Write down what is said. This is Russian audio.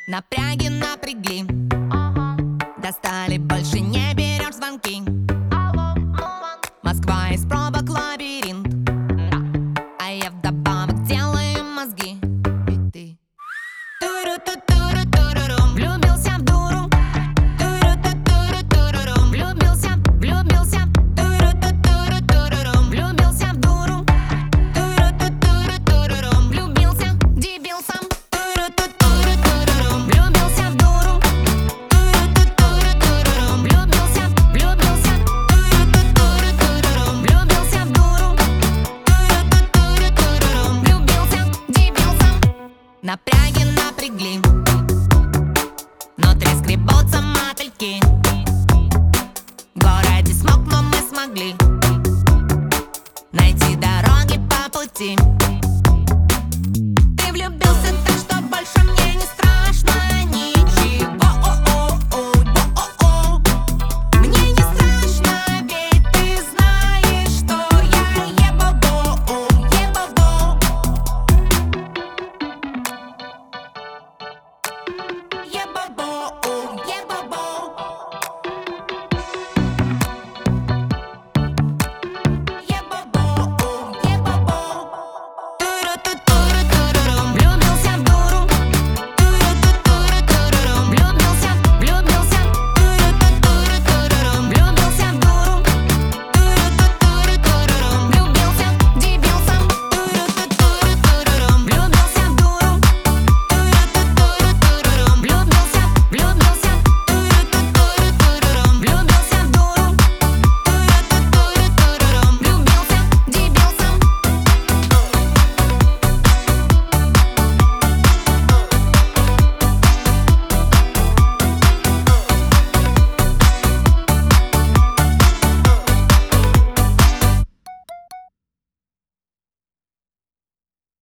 Напряги напрягли, достали, больше не берешь звонки. Москва из пробок лабиринт, а я вдобавок делаю мозги. И ты туру-ту-туру-турурум, влюбился в дуру. Туру-ту-туру-турурум, влюбился, туру-ту-туру-турурум, влюбился в дуру. Туру-ту-туру-турурум, влюбился, дебил сам. Туру-ту-туру-турурум, влюбился в дуру. Туру-ту-туру-турурум, влюбился, туру-ту-туру-турурум, влюбился в дуру. Туру-ту-туру-турурум, влюбился, дебил сам. Напряги напрягли, внутри скребутся мотыльки. В городе смог, но мы смогли найти дороги по пути.